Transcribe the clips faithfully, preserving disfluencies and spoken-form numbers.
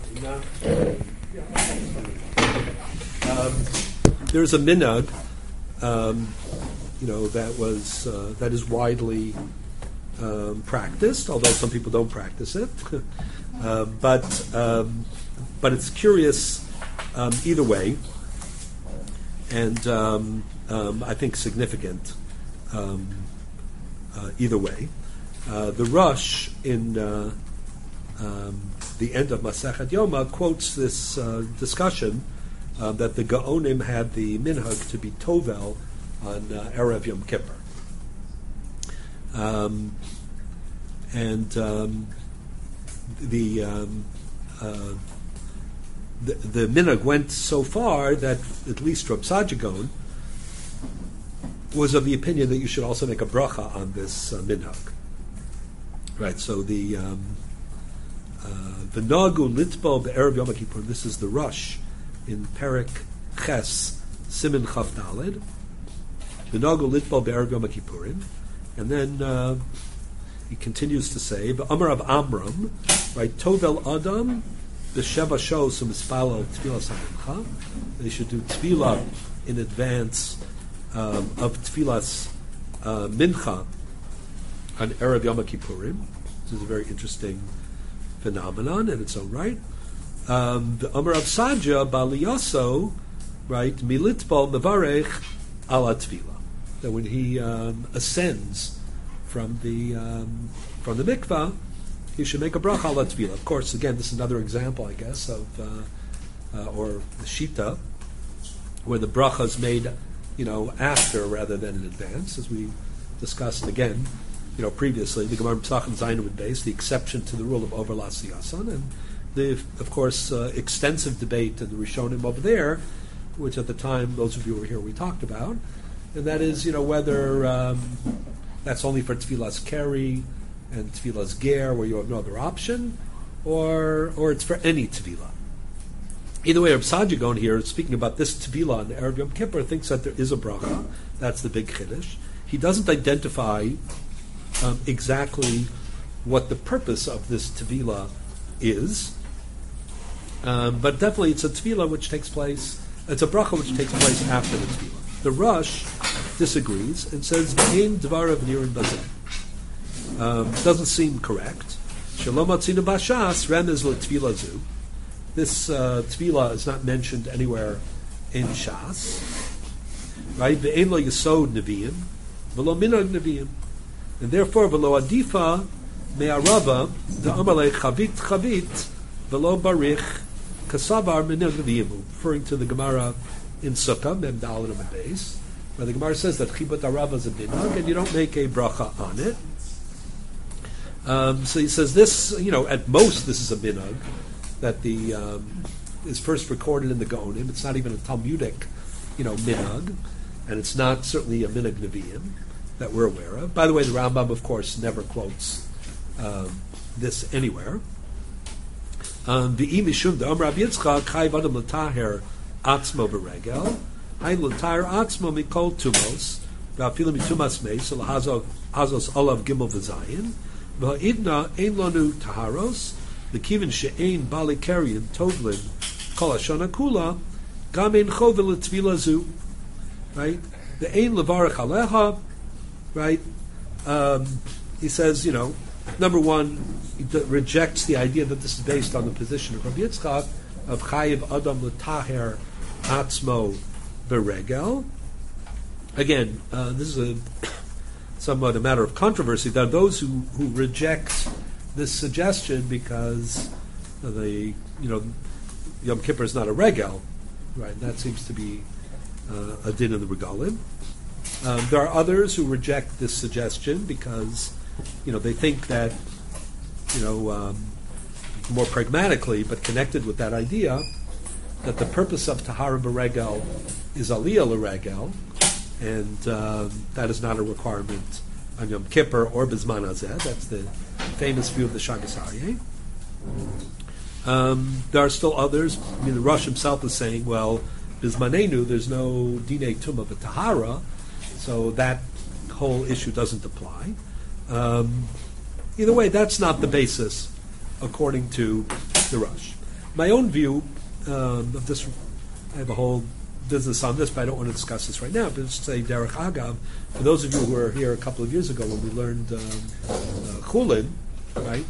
Um, there's a minhag, um, you know, that was uh, that is widely um, practiced, although some people don't practice it. uh, but um, but it's curious um, either way, and um, um, I think significant um, uh, either way. Uh, the Rush in uh, um, the end of Masechet Yoma quotes this uh, discussion uh, that the Gaonim had the minhag to be tovel on uh, Erev Yom Kippur. Um, and um, the, um, uh, the the minhag went so far that at least Reb Saadia Gaon was of the opinion that you should also make a bracha on this uh, minhag. Right, so the um, uh, the Nagu Litbal Be'erev Yom Kippur. This is the Rush in Perek Ches Siman Chaf Daled. The Nagu Litbal Be'erev Yom Kippurim, and then uh, he continues to say, "B'Amar of Amram, right? Tovel Adam b'Sheva Shos u'Mispalel Tfilas HaMincha." They should do tefillah in advance um, of Tfilas uh, Mincha on Erev Yom Kippurim. This is a very interesting phenomenon in its own right. Um, the Amar of Saadia Baliyaso, right? Militbal Mevarech ala Tefillah. That when he um, ascends from the um, from the mikvah, he should make a bracha ala Tefillah. Of course, again, this is another example, I guess, of uh, uh, or the shita, where the bracha is made, you know, after rather than in advance, as we discussed again. You know, previously, the Gemara Pesachim Zayin would base the exception to the rule of over Lasiyasan, and the, of course, uh, extensive debate in the Rishonim over there, which at the time, those of you who were here, we talked about, and that is, you know, whether um, that's only for Tfilas Keri and Tfilas Ger, where you have no other option, or or it's for any Tefillah. Either way, Reb Saadia Gaon here, speaking about this Tefillah on the Erev Yom Kippur, thinks that there is a bracha. That's the big chiddush. He doesn't identify Um, exactly what the purpose of this tefillah is, um, but definitely it's a tefillah which takes place, it's a bracha which takes place after the tefillah. The Rush disagrees and says, "Ein dvarav nirin bazeh." Um, doesn't seem correct. Shalom atzinu bashas remez letefillah zu. This uh, tefillah is not mentioned anywhere in Shas. Right? Ve'ein lo yesod neviim, v'lo minhag neviim. And therefore, v'lo adifa me'arava da'amalei chavit chavit v'lo barich kasavar minhag neviim, referring to the Gemara in Sukkah, Mem Daled and Beis, where the Gemara says that chibut arava is a minhag, and you don't make a bracha on it. Um, so he says this, you know, at most this is a minhag that the um, is first recorded in the Gaonim. It's not even a Talmudic, you know, minhag, and it's not certainly a minhag neviim that we're aware of. By the way, the Rambam, of course, never quotes um, this anywhere. The imishum the Amar Rabbi Yitzchak chayv adam l'taher atzmo b'regel hay l'taher atzmo mikol tumos v'afilu mitumas meis l'hazos hazos olav gimel v'zayin v'ha'idna ein lanu taharos l'kivin she'ein bali kerian tovlin kol hashana kula gam ein chovel l'tfila zu. Right? The ein levarach aleha. Right? Um, he says, you know, number one, he d- rejects the idea that this is based on the position of Rabbi Yitzchak of Chayiv Adam L'Taher Atzmo Beregel. Again, uh, this is a somewhat a matter of controversy. There are those who, who reject this suggestion because the, you know, Yom Kippur is not a regel, right? And that seems to be uh, a din of the regalim. Um, there are others who reject this suggestion because, you know, they think that, you know, um, more pragmatically, but connected with that idea, that the purpose of Tahara B'Regel is Aliyah L'Regel, and um, that is not a requirement on Yom Kippur or Bizman Hazeh. That's the famous view of the Shagas Aryeh. Um, there are still others. I mean, the Rosh himself is saying, well, Bizmanenu, there's no Dinei Tumah B'Tahara, so that whole issue doesn't apply. Um, either way, that's not the basis, according to the Rosh. my own view um, of this, I have a whole business on this, but I don't want to discuss this right now. But just say Derech Agav, for those of you who were here a couple of years ago when we learned um, uh, Chulin, right?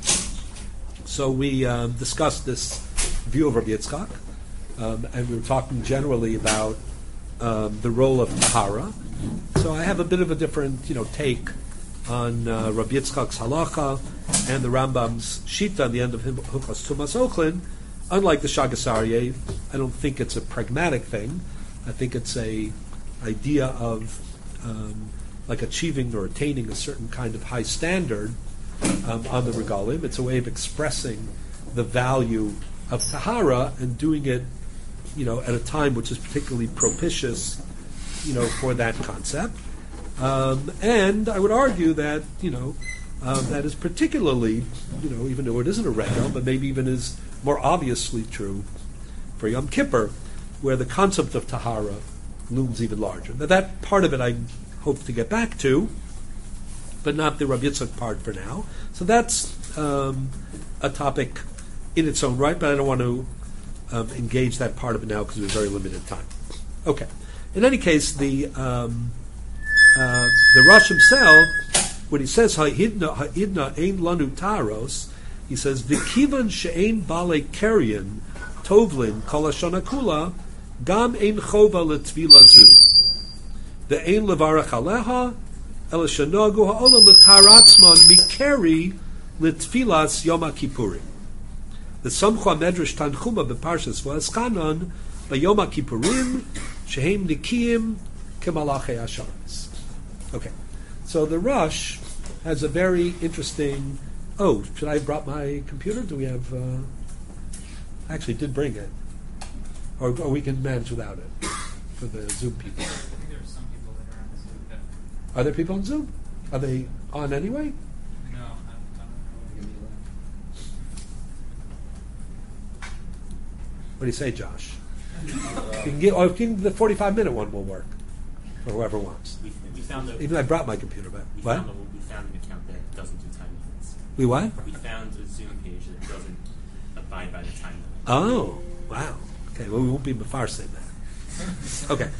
So we um, discussed this view of Rabbi Yitzchak, um, and we were talking generally about um, the role of Tahara. So I have a bit of a different, you know, take on uh, Rabbi Yitzchak's halacha and the Rambam's shita on the end of Hilchos Tumas Ochlin. Unlike the Shagas Aryeh, I don't think it's a pragmatic thing. I think it's a idea of um, like achieving or attaining a certain kind of high standard um, on the regalim. It's a way of expressing the value of tahara and doing it, you know, at a time which is particularly propitious, you know, for that concept. Um, and I would argue that, you know, um, that is particularly, you know, even though it isn't a regel, but maybe even is more obviously true for Yom Kippur, where the concept of tahara looms even larger. Now that part of it I hope to get back to, but not the Rabbi Yitzchak part for now. So that's um, a topic in its own right, but I don't want to um, engage that part of it now because we have very limited time. Okay. In any case, the um, uh, the Rosh himself, when he says ha'idna ha'idna ein lanu taros, he says v'kivan she'ein bale keryan tovlin kol hashana kula gam ein chova letvila zu ve'ein levarach aleha el shenogu ha'olam letaratzman mikeri letfilas Yom HaKippurim. The Samcha Medrash Tanchuma beParshas V'Eskanon b'Yom HaKippurim shehem nikiyim kemalachei Hasharis. Okay, so the Rosh has a very interesting. Oh, should I have brought my computer? Do we have? Uh, actually, did bring it, or, or we can manage without it for the Zoom people. I think there are some people that are on Zoom. That Are there people on Zoom? Are they on anyway? no, I don't know. What do you say, Josh? You can get, or you can, the forty-five minute one will work for whoever wants. We, we found a, Even I brought my computer back. we What? Found a, we found an account that doesn't do time limits. We what? We found a Zoom page that doesn't abide by the time limit. Oh, wow. Okay, well, we won't be Mafar saying that. Okay.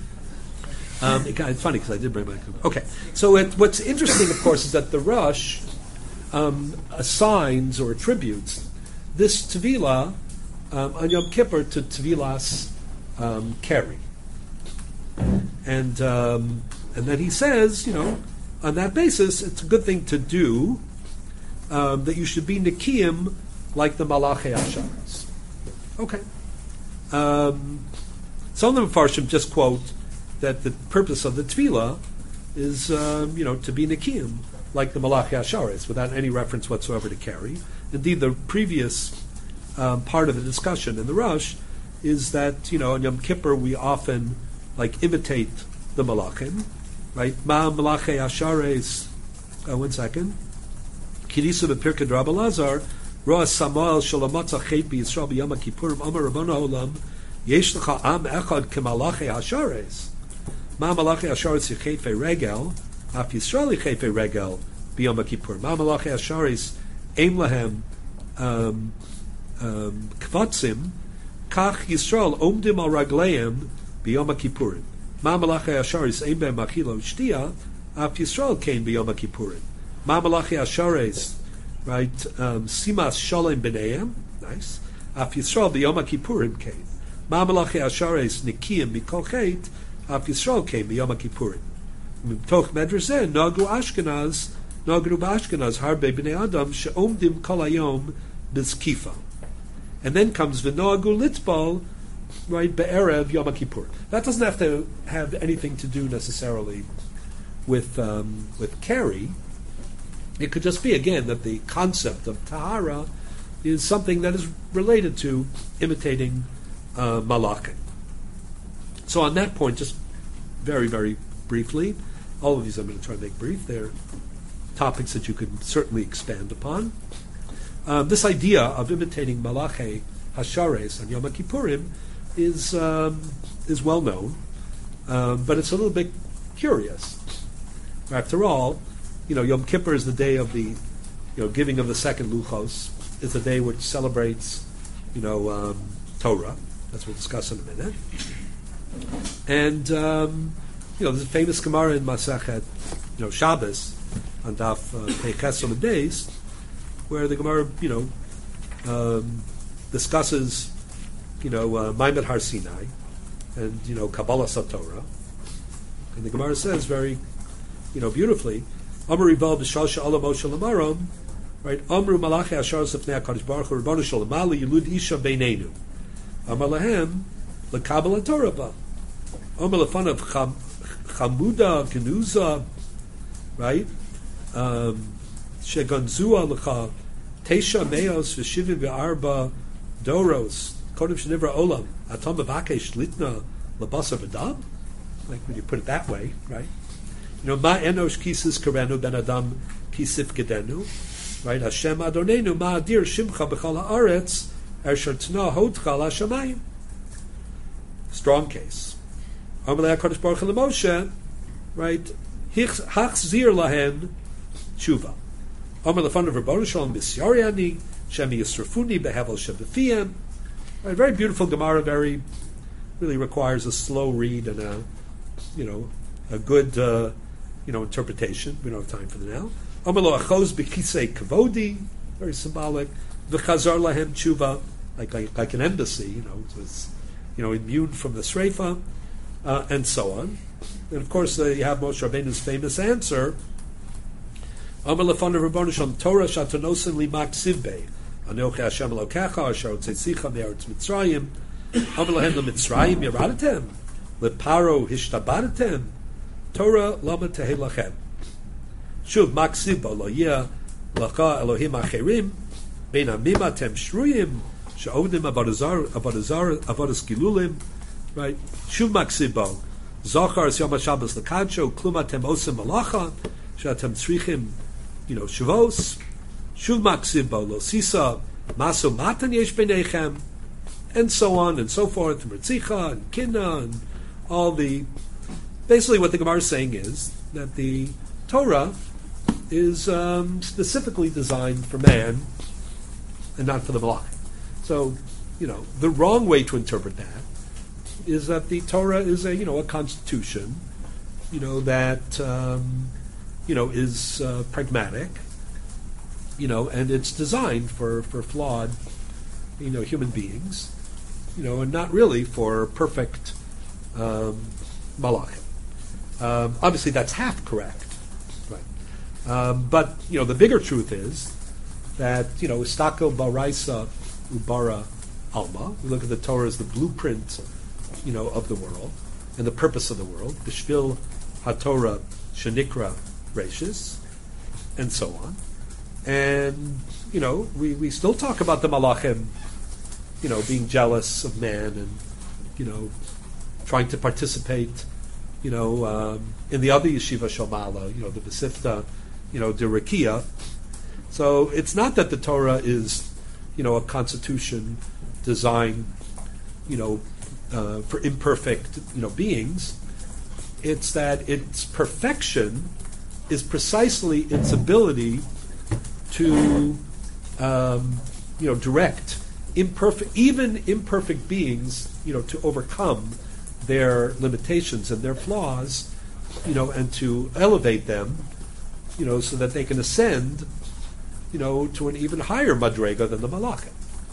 Um, it, it's funny because I did bring my computer. Okay, so it, what's interesting, of course, is that the Rosh um, assigns or attributes this Tevilah um, on Yom Kippur to Tevilas um, Keri. And um, and then he says, you know, on that basis, it's a good thing to do, um, that you should be Nikiyim like the Malachei Asharis. Okay. Um, some of the Mepharshim just quote that the purpose of the Tefillah is, um, you know, to be Nikiyim like the Malachei Asharis, without any reference whatsoever to Keri. Indeed, the previous um, part of the discussion in the Rosh is that, you know, on Yom Kippur we often like imitate the Malachim, right? Ma Malachei Ashares. Uh, one second. Kirisu b'Pirkei Rabbi Lazar, Roa Samuel Shalomatza Chet b'Yisrael b'Yom HaKippurim Amar Rabbanu Olam Yesh Lecha Am Echad Kemalachei Ashares. Ma Malachei Ashares Yichefei Regel Af Yisrael Yichefei Regel b'Yom HaKippurim. Ma Malachei Ashares Eim Lahem um, um, Kvatzim Kach Yisrael Omdim Al Ragleim b'Yom HaKippurim. Ma Malachei Ashares Eim Behem Achila U'Shtia Af Yisrael Kein b'Yom HaKippurim. Ma Malachei Ashares, right? Um, Simas Shalem B'neihem, nice. Af Yisrael b'Yom HaKippurim Kein. Ma Malachei Ashares Nikiyim Mikol Chet Af Yisrael Kein b'Yom HaKippurim. Toch Medrash Zeh Nagu Ashkenaz Nagu B'Ashkenaz Harbe B'nei Adam She'omdim Kol Hayom B'Zkifa. And then comes V'Nogu Litbal, right, Be'erev Yom HaKippur. That doesn't have to have anything to do necessarily with um, with Keri. It could just be, again, that the concept of Tahara is something that is related to imitating uh, Malachim. So on that point, just very, very briefly, all of these I'm going to try to make brief. They're topics that you could certainly expand upon. Um, this idea of imitating Malachei Hashares on Yom HaKippurim is um, is well known, um, but it's a little bit curious. After all, you know, Yom Kippur is the day of the, you know, giving of the second luchos. It's a day which celebrates you know, um, Torah. That's what we'll discuss in a minute. And um, you know, there's a famous Gemara in Masachet, you know, Shabbos on Daf Peiches on the days, where the Gemara, you know, um, discusses, you know, uh, Maimed Har Sinai, and you know, Kabbalah Satorah, and the Gemara says very, you know, beautifully, Amar Rival B'Shal She'ala Moshe Lamarom, right? Amru Malachi Ashar Sefnei Hakadosh Baruch Hu Ribono Shel Olam Yilud Isha Beinenu. Amar Lahem LeKabbalah Torah Ba. Amar Lefanav Chamuda Genuza, right? Um, Sheganzua Lecha Teisha Meos V'Shivim V'Arba Doros Kodem Shenivra Olam Atom B'Vakesh Litna Labasa V'Dam. Like when you put it that way, right? You know, Ma Enosh Kisis Karenu Ben Adam Kisif Gedenu, right? Hashem Adonenu Ma Adir Shimcha B'Chal Haaretz Asher Tna Hodcha LaShamayim. Strong case. Amalei HaKadosh Baruch Hu LeMoshe, right? Hachzir Lahen Tshuva. Amar Lefanav Ribono Shel Olam Misyariani Shem Yisrafuni Behevel Shebefiyem. Right, very beautiful Gemara. Very really requires a slow read and a, you know, a good, uh, you know, interpretation. We don't have time for the now. Amar Lo Achos B'Kisei Kavodi. Very symbolic. V'Chazar Lahem Tshuva, like, like like an embassy. You know, it was, you know, immune from the Sreifa, uh, and so on. And of course, uh, you have Moshe Rabbeinu's famous answer. Amar Lefanav Ribono Shel Olam Torah Shatonosen Limak Sivbei Anochi Hashem Elokecha Asher Hotzeitzich Me'eretz Mitzrayim Amar Lahem LeMitzrayim Yeradetem LeParo Hishtabadetem Torah Lama Tehei Lachem Shuv Mak Sivbo Lo Yeh Lacha Elohim Acherim Bein Amim Atem Shruyim She'odim Avodah Avodah Avodas Gilulim, right? Shuv Mak Sivbo Zachar Es Yom HaShabbos L'Kadsho Klum Atem Osem Malacha She'atem Tzrichim, you know, Shavos, Shuv Maksibo, Lo Sisa, Maso Matan Yesh B'neichem, and so on and so forth, and Mertzicha, and Kinna, and all the... Basically what the Gemara is saying is that the Torah is um, specifically designed for man and not for the Malach. So, you know, the wrong way to interpret that is that the Torah is a, you know, a constitution, you know, that... Um, you know, is uh, pragmatic, you know, and it's designed for, for flawed, you know, human beings, you know, and not really for perfect um, malachim. Um, obviously, that's half correct, right? Um, but you know, the bigger truth is that you know, istako baraisa ubara alma. We look at the Torah as the blueprint, you know, of the world and the purpose of the world. B'shvil haTorah shenikra Rashis, and so on. And, you know, we, we still talk about the Malachim, you know, being jealous of man and, you know, trying to participate, you know, um, in the other Yeshiva Shomala, you know, the Besifta, you know, the Rekia. So it's not that the Torah is, you know, a constitution designed, you know, uh, for imperfect, you know, beings. It's that its perfection is precisely its ability to, um, you know, direct imperfect, even imperfect beings, you know, to overcome their limitations and their flaws, you know, and to elevate them, you know, so that they can ascend, you know, to an even higher madrega than the malachim.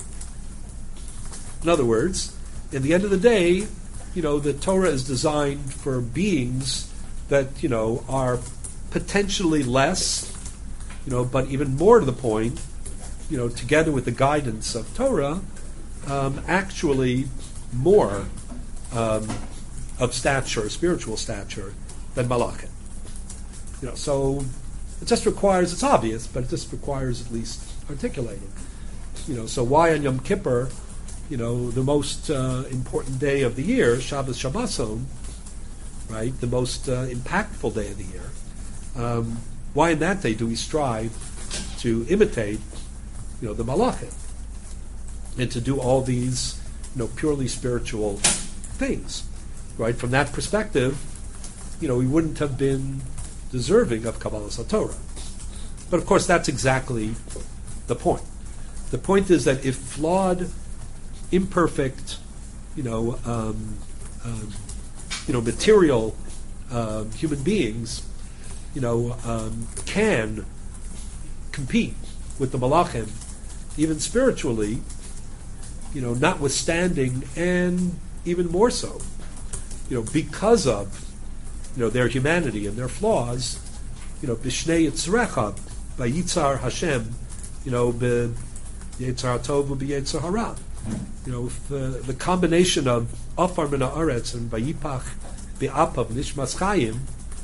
In other words, in the end of the day, you know, the Torah is designed for beings that, you know, are potentially less, you know, but even more to the point, you know, together with the guidance of Torah, um, actually more um, of stature, spiritual stature, than malachim. You know, so it just requires, it's obvious, but it just requires at least articulating. You know, so why on Yom Kippur, you know, the most uh, important day of the year, Shabbos Shabboson, right, the most uh, impactful day of the year, Um, why in that day do we strive to imitate, you know, the malachim and to do all these, you know, purely spiritual things, right? From that perspective, you know, we wouldn't have been deserving of Kabbalah Satorah. But of course, that's exactly the point. The point is that if flawed imperfect, you know, um, um, you know, material uh, human beings, you know, um, can compete with the Malachim, even spiritually, you know, notwithstanding, and even more so, you know, because of, you know, their humanity and their flaws, you know, Bishnei Yitzrecha, by Yitzhar Hashem, you know, be Yitzhar Tov, be Yitzhar Hara. You know, if, uh, the combination of Afar Min Haaretz and Vayipach Be'apav Nishmas Chayim,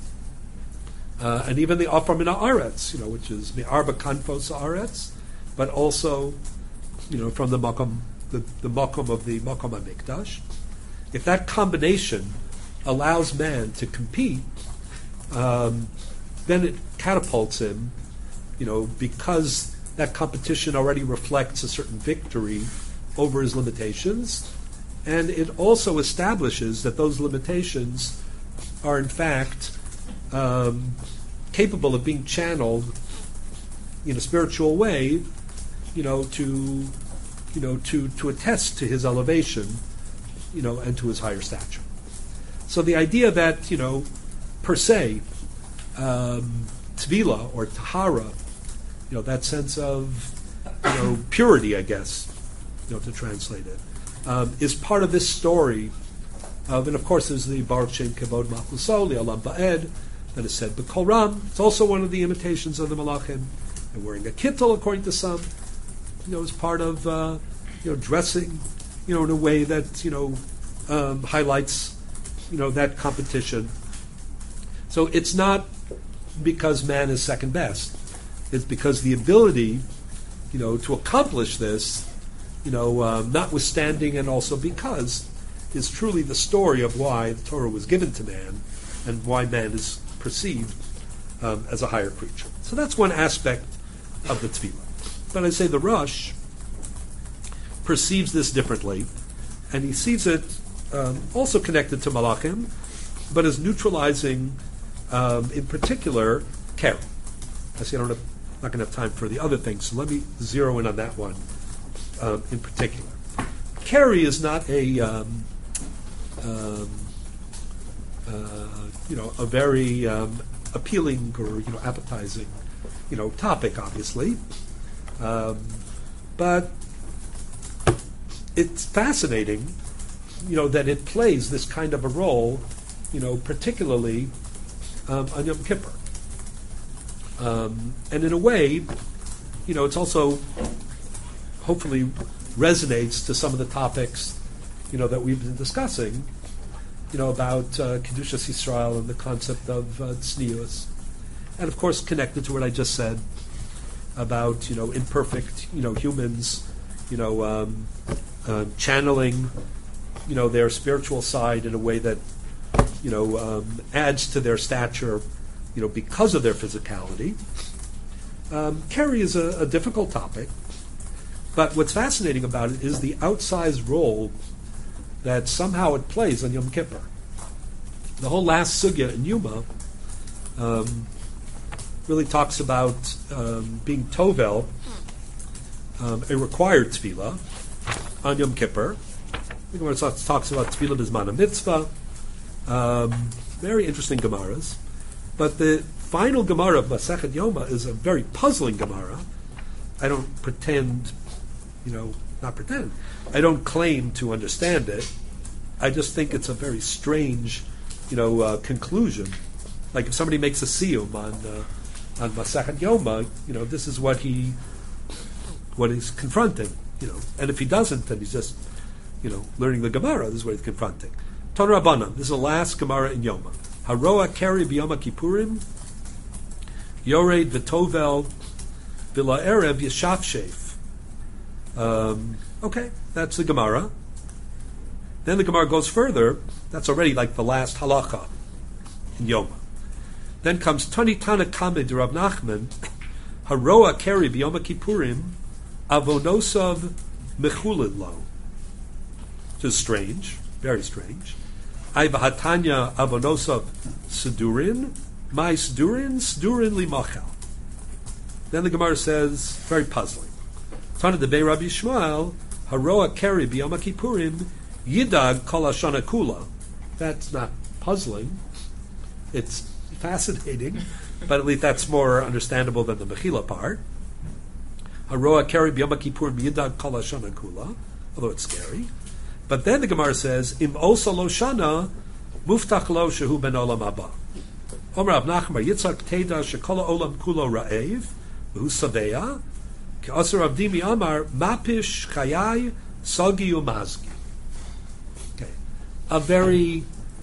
uh, and even the Afar Min Haaretz, you know, which is Me'arba Kanfos Haaretz, but also, you know, from the Makom, the, the Makom of the Makom HaMikdash. If that combination allows man to compete, um, then it catapults him, you know, because that competition already reflects a certain victory over his limitations, and it also establishes that those limitations are in fact um, capable of being channeled in a spiritual way, you know, to you know to to attest to his elevation, you know, and to his higher stature. So the idea that, you know, per se, um, Tvila or Tahara, you know, that sense of, you know, purity, I guess, you know, to translate it, um, is part of this story of, and of course there's the Baruch Shem Kevod Machlusol, the Olam Ba'ed, that is said B'Kol Ram. It's also one of the imitations of the Malachim. And wearing a kittel, according to some, you know, is part of, uh, you know, dressing, you know, in a way that, you know, um, highlights, you know, that competition. So it's not because man is second best. It's because the ability, you know, to accomplish this, you know, um, notwithstanding and also because, is truly the story of why the Torah was given to man and why man is perceived um, as a higher creature. So that's one aspect of the Tefillah. But I say the Rosh perceives this differently, and he sees it um, also connected to Malachim, but as neutralizing, um, in particular, Keri. I see I don't have, not going to have time for the other things, so let me zero in on that one um, in particular. Keri is not a, um, um, uh, you know, a very um, appealing or, you know, appetizing, you know, topic, obviously, um, but it's fascinating, you know, that it plays this kind of a role, you know, particularly um, on Yom Kippur. Um, and in a way, you know, it's also hopefully resonates to some of the topics, you know, that we've been discussing, you know, about uh, Kedushas Yisrael and the concept of uh, tznius, and of course connected to what I just said about, you know, imperfect, you know, humans, you know, um, uh, channeling, you know, their spiritual side in a way that, you know, um, adds to their stature, you know, because of their physicality. Um, Keri is a, a difficult topic, but what's fascinating about it is the outsized role that somehow it plays on Yom Kippur. The whole last sugya in Yuma um, really talks about um, being tovel, um, a required tefillah on Yom Kippur. The Gemara talks about tefillah b'zman mitzvah. Um, very interesting Gemaras. But the final Gemara of Masechet Yoma is a very puzzling Gemara. I don't pretend, you know, not pretend. I don't claim to understand it. I just think it's a very strange, you know, uh, conclusion. Like if somebody makes a siyum on uh, on Masechet Yoma, you know, this is what he what he's confronting, you know. And if he doesn't, then he's just, you know, learning the Gemara. This is what he's confronting. Ton Rabbanan. This is the last Gemara in Yoma. Haroa Keri b'Yom Kippurim, Yored v'Tovel v'la Erev Yeshafshef. Um, okay, that's the Gemara. Then the Gemara goes further. That's already like the last halacha in Yoma. Then comes Tani Tana Kame de Rav Nachman, Haroa Keri b'Yom Kippurim, Avonosav mechulid lo. Which is strange, very strange. Ay v'hatanya avonosav sedurin, my sedurin, sedurin limachal. Then the Gemara says, very puzzling. Tana de Bei Rabbi Yishmael, Haroa Keri B'Yom Kippurim Yidag Kol Hashana Kula. That's not puzzling. It's fascinating, but at least that's more understandable than the Mechila part. Haroa Keri B'Yom Kippurim Yidag Kol Hashana Kula, although it's scary. But then the Gemara says, Im Osa Lo Shana Muftach Lo Shehu Ben Olam Haba. Omer Rav Nachman Yitzhak Teda Shekol Olam Kulo Ra'ev V'Hu Saveya Ke'Asar Avdimi Amar Mapish Chayai Sagi Umazgi. Okay, a very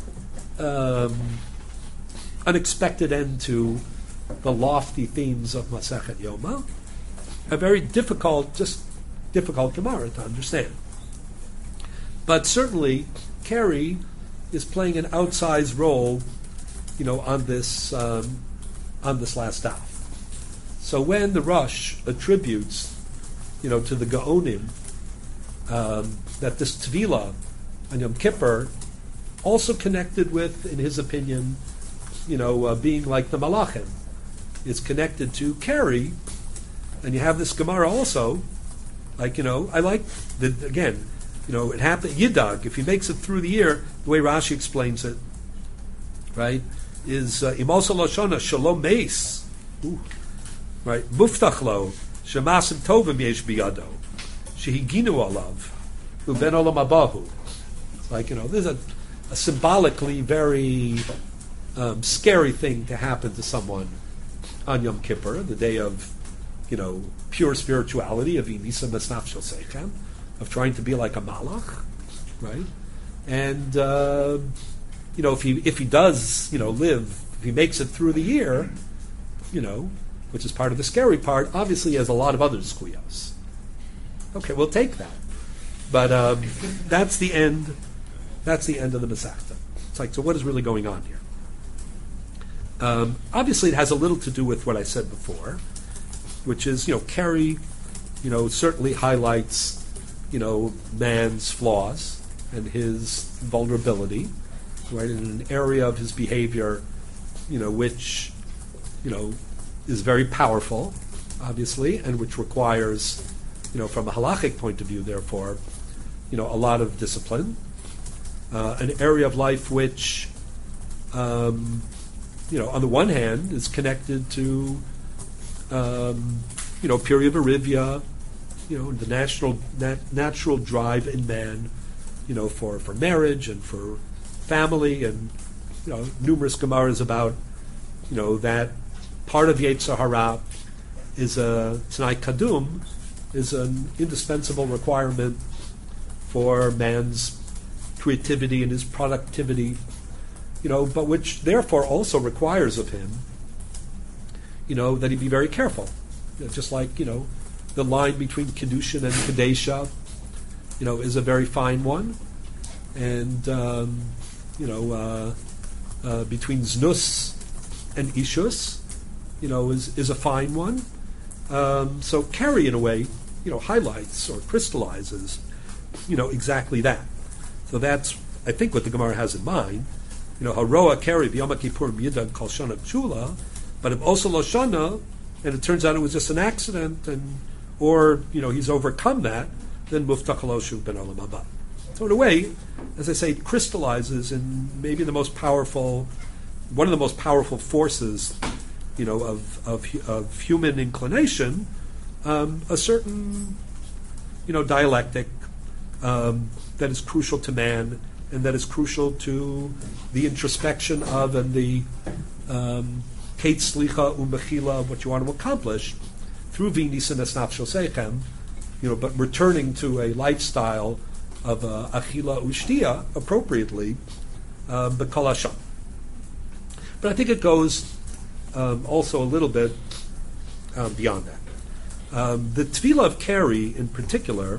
um, unexpected end to the lofty themes of Masechet Yoma. A very difficult, just difficult Gemara to understand. But certainly, Keri is playing an outsized role, you know, on this um, on this last daf. So when the Rush attributes, you know, to the Gaonim um, that this Tvila on Yom Kippur also connected with, in his opinion, you know, uh, being like the Malachim, is connected to Keri, and you have this Gemara also, like, you know, I like the again. You know, it happened, Yidag, if he makes it through the year, the way Rashi explains it, right, is Imosa Loshana Shalom Meis, right, Muftachlo, Shemasim Tovim Yesh Biyado, Shehiginu Olav, Uben Olam Abahu. It's like, you know, there's a, a symbolically very um, scary thing to happen to someone on Yom Kippur, the day of, you know, pure spirituality, of Inisa Mesnaf Shel Seichem, of trying to be like a malach, right? And uh, you know, if he if he does, you know, live, if he makes it through the year, you know, which is part of the scary part, obviously he has a lot of other skuyos. Okay, we'll take that, but um, that's the end. That's the end of the Masechta. It's like, so what is really going on here? Um, obviously, it has a little to do with what I said before, which is, you know, Keri, you know, certainly highlights, you know, man's flaws and his vulnerability, right, in an area of his behavior, you know, which, you know, is very powerful, obviously, and which requires, you know, from a halachic point of view, therefore, you know, a lot of discipline. Uh, an area of life which, um, you know, on the one hand, is connected to, um, you know, period of arivia, you know, the natural nat- natural drive in man, you know, for, for marriage and for family, and, you know, numerous gemaras about, you know, that part of Yetzer Hara is a T'nai Kadum, is an indispensable requirement for man's creativity and his productivity, you know, but which therefore also requires of him, you know, that he be very careful. You know, just like, you know, the line between Kedushin and Kadesha, you know, is a very fine one. And, um, you know, uh, uh, between Znus and Ishus, you know, is, is a fine one. Um, so Keri, in a way, you know, highlights or crystallizes, you know, exactly that. So that's, I think, what the Gemara has in mind. You know, Haroa Keri B'Yom Kippur Yidag Kol Shana Kshula, but if also Lo Shana, and it turns out it was just an accident, and or, you know, he's overcome that, then Muftach Lo Shu Ben Olam Haba. So in a way, as I say, it crystallizes in maybe the most powerful, one of the most powerful forces, you know, of of, of human inclination, um, a certain, you know, dialectic um, that is crucial to man, and that is crucial to the introspection of and the um, Kate Slicha Umechila of what you want to accomplish through V'Nisan Esnaf Shel Seichem, you know, but returning to a lifestyle of uh, Achila Ushtia appropriately, um, B'Kol Hasham. But I think it goes um, also a little bit um, beyond that. Um, the Tefillah of Keri, in particular,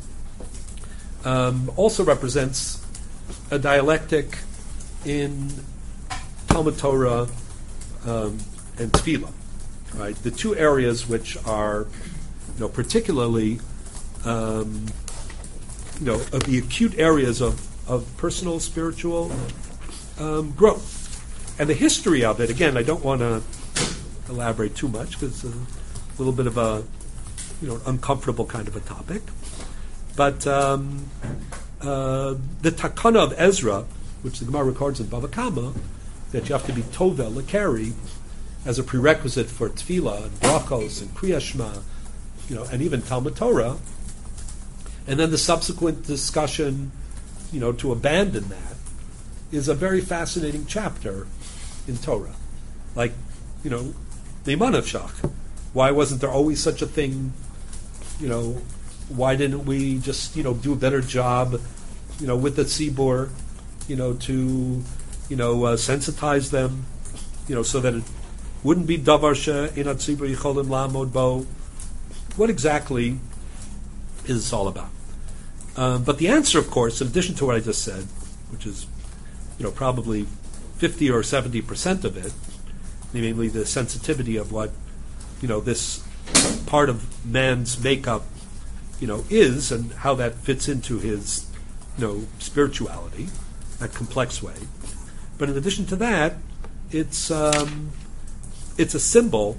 um, also represents a dialectic in Talmud Torah um, and Tefillah, right? The two areas which are, you know, particularly, um, you know, of the acute areas of, of personal spiritual um, growth. And the history of it, again, I don't want to elaborate too much because it's a little bit of a, you know, uncomfortable kind of a topic. But um, uh, the takana of Ezra, which the Gemara records in Bava Kama, that you have to be tovel lekeri as a prerequisite for tefillah and brachos and kriyas shema, you know, and even Talmud Torah, and then the subsequent discussion, you know, to abandon that, is a very fascinating chapter in Torah. Like, you know, Neiman Avshach. Why wasn't there always such a thing? You know, why didn't we just, you know, do a better job, you know, with the tzibur, you know, to, you know, uh, sensitize them, you know, so that it wouldn't be davar she'ein hatzibur yicholim la'amod bo. What exactly is this all about? Um, but the answer, of course, in addition to what I just said, which is, you know, probably fifty or seventy percent of it, namely the sensitivity of what, you know, this part of man's makeup, you know, is, and how that fits into his, you know, spirituality, that complex way. But in addition to that, it's um, it's a symbol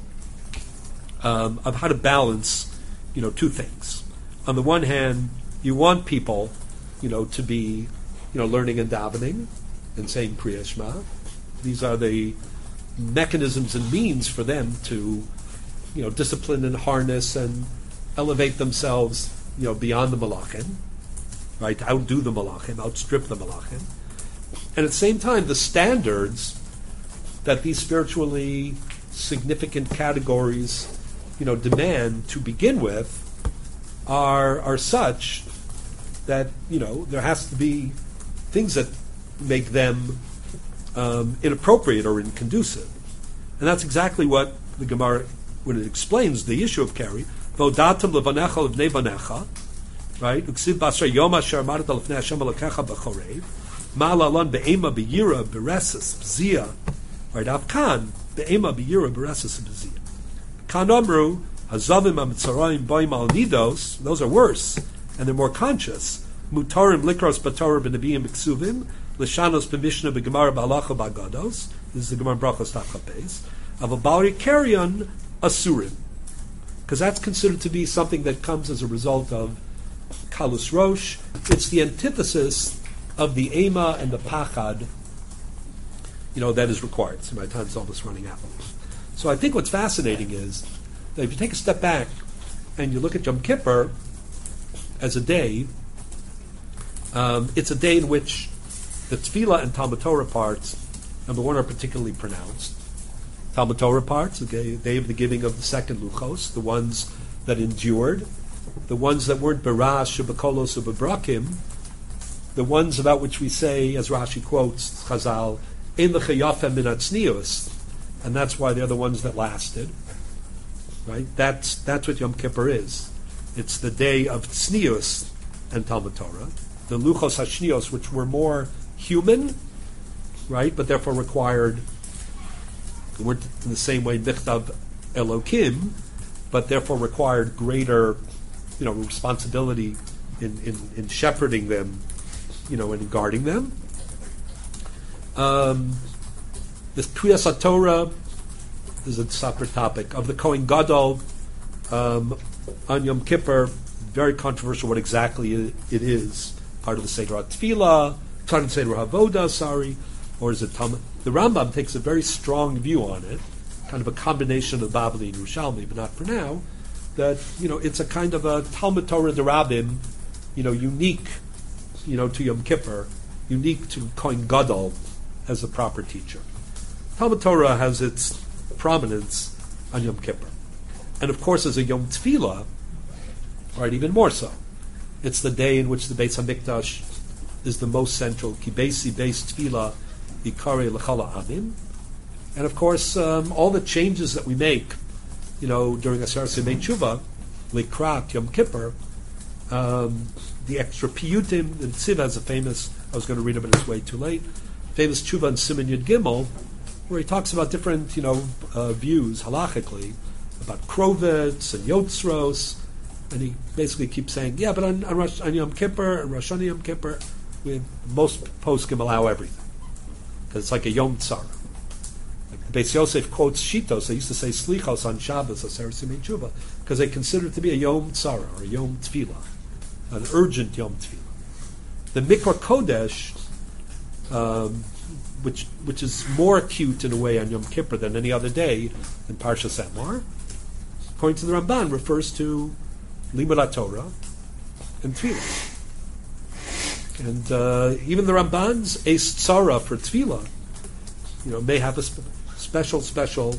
um, of how to balance, you know, two things. On the one hand, you want people, you know, to be, you know, learning and davening and saying Kriya Shema. These are the mechanisms and means for them to, you know, discipline and harness and elevate themselves, you know, beyond the malachim, right? To outdo the malachim, outstrip the malachim. And at the same time, the standards that these spiritually significant categories, you know, demand to begin with are are such that, you know, there has to be things that make them um, inappropriate or inconducive. And that's exactly what the Gemara, when it explains the issue of Keri, Vodatim levanecha levnei vanecha, right? Uksiv basra yom asher amarta lefnei Hashem elokecha b'chorev, ma'alalon be'ema b'yira b'reses b'zia, right? Avkan be'ema b'yira b'reses b'zia. Kan omru hazavim ha'mitzarayim boim al nidos, those are worse, and they're more conscious. Mutarim likros b'torah b'nebiyim b'ksuvim, l'shanos b'mishnah b'gemara b'halacha b'agados, this is the Gemara Brachos Tachapes, of a bali karyon asurim, because that's considered to be something that comes as a result of kalus rosh. It's the antithesis of the ema and the pachad, you know, that is required. So my time's almost running out. So I think what's fascinating is that if you take a step back and you look at Yom Kippur as a day, um, it's a day in which the Tefillah and Talmud Torah parts, number one, are particularly pronounced. Talmud Torah parts, the day of the giving of the second Luchos, the ones that endured, the ones that weren't Barash, Shabbakolos, or Babrakim, the ones about which we say, as Rashi quotes Chazal, Ein lecha yafeh min hatznius, and that's why they're the ones that lasted. Right? That's that's what Yom Kippur is. It's the day of tznius and Talmud Torah, the Luchos Hashnios, which were more human, right, but therefore required, weren't in the same way Nichtav Elokim, but therefore required greater, you know, responsibility in, in, in shepherding them, you know, and guarding them. Um, the Kriyas HaTorah is a separate topic. Of the Kohen Gadol um, on Yom Kippur, very controversial what exactly it, it is. Part of the Seder HaTfilah, part of the Seder HaVodah, sorry, or is it Talmud? The Rambam takes a very strong view on it, kind of a combination of Babli and Yerushalmi, but not for now, that, you know, it's a kind of a Talmud Torah Derabim, you know, unique, you know, to Yom Kippur, unique to Kohen Gadol as a proper teacher. Talmud Torah has its prominence on Yom Kippur. And of course, as a Yom Tefillah, right, even more so. It's the day in which the Beis HaMikdash is the most central, Ki Beisi Beis Tefillah Yikare L'Chala Amim. And of course, um, all the changes that we make, you know, during Aseret Yemei Tshuva, Likrat Yom Kippur, um, the extra piyutim, the Tziv has a famous, I was going to read it, but it's way too late, famous Tshuva and Siman Yud Gimel, where he talks about different, you know, uh, views, halachically, about Krovitz and Yotzros, and he basically keeps saying, yeah, but on, on, Rosh, on Yom Kippur, and Rosh Hashanah Yom Kippur, we, most poskim allow everything, because it's like a Yom Tzara. Like Beis Yosef quotes Shitos, they used to say Slichos on Shabbos, Aseret Yemei Tshuva, because they consider it to be a Yom Tzara, or a Yom Tefillah. an urgent Yom Tefillah. The Mikra Kodesh, um, which which is more acute in a way on Yom Kippur than any other day in Parshas Emor, according to the Ramban, refers to Limud HaTorah and Tefillah. And uh, even the Ramban's Eis Tzara for Tefillah, you know, may have a sp- special, special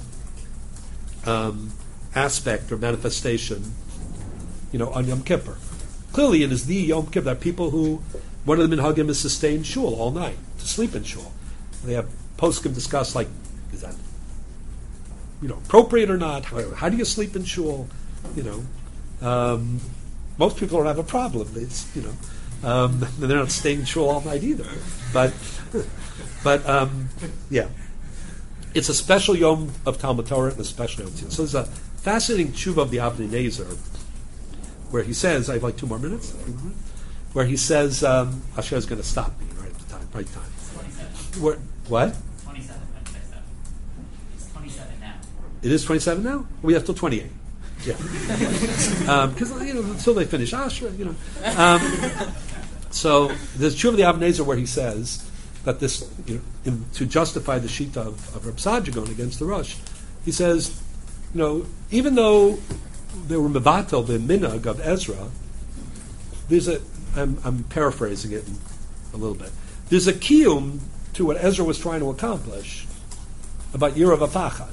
um, aspect or manifestation, you know, on Yom Kippur. Clearly, it is the Yom Kippur. There are people who, one of the minhagim is to stay in shul all night, to sleep in shul. They have poskim discuss, like, is that, you know, appropriate or not? How, how do you sleep in shul? You know, um, most people don't have a problem. It's, you know, um, they're not staying in shul all night either. But, but um, yeah, it's a special yom of Talmud Torah and a special yom Tefillah. So there's a fascinating tshuva of the Avnei Nezer, where he says, I have like two more minutes, where he says, um, Asher is going to stop me right at the time, right time. twenty-seven. Where, what? twenty-seven, that's what I said. It's twenty-seven now. It is twenty-seven now? We have till twenty-eight. Yeah. Because, um, you know, until they finish Asher, you know. Um, so there's tshuva of the Avnei Nezer where he says that this, you know, in, to justify the shita of, of Reb Sajigon against the Rosh, he says, you know, even though they were mevatel the minhag of Ezra, there's a, I'm, I'm paraphrasing it a little bit, there's a kiyum to what Ezra was trying to accomplish about Yirav Afachad.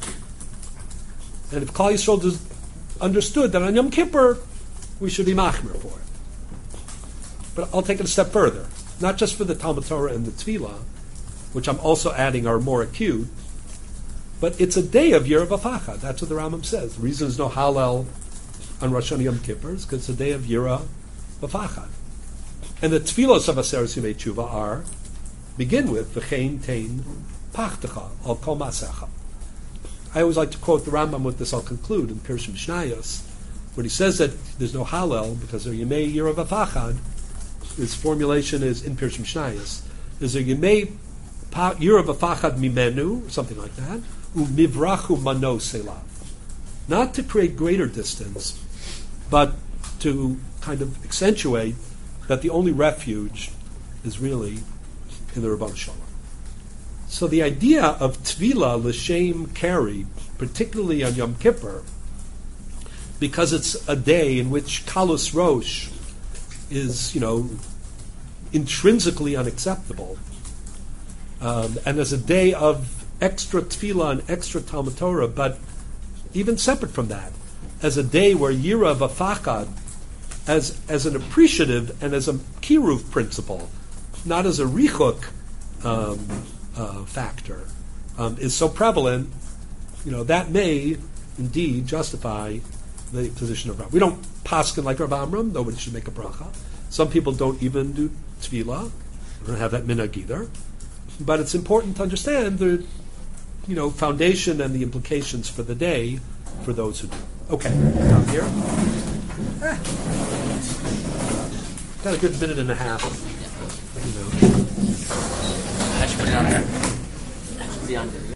And if Klal Yisrael does, understood that on Yom Kippur we should be machmer for it. But I'll take it a step further. Not just for the Talmud Torah and the Tefillah, which I'm also adding are more acute, but it's a day of Yirav Afachad. That's what the Rambam says. The reason there's no Hallel on Rosh Hashanah Yom Kippur is because it's a day of Yirav Afachad. And the Tefillos of Aseret Yimei Tshuva are, begin with, V'chein tein pachtecha, al kol masecha. I always like to quote the Rambam with this, I'll conclude, in Pirush Mishnayos, when he says that there's no Hallel because they're Yimei Yirav Afachad. His formulation is in Pirush Mishnayos. There's a Yimei Yirav Afachad mimenu, something like that, u'mivrachu mano selav. Not to create greater distance, but to kind of accentuate that the only refuge is really in the Rebbeinu Shalom. So the idea of Tvila l'shem keri, particularly on Yom Kippur, because it's a day in which Kalus Rosh is, you know, intrinsically unacceptable, um, and as a day of extra Tefillah and extra Talmud Torah, but even separate from that, as a day where Yirav Afachad, as as an appreciative and as a kiruv principle, not as a richuk um, uh, factor, um, is so prevalent, you know, that may indeed justify the position of Rav. We don't paskin like Rav Amram, nobody should make a bracha. Some people don't even do tefillah, they don't have that minhag either. But it's important to understand the, you know, foundation and the implications for the day for those who do. Okay, down here. Ah. Got a good minute and a half. You know. I should put it on there. That should be on there.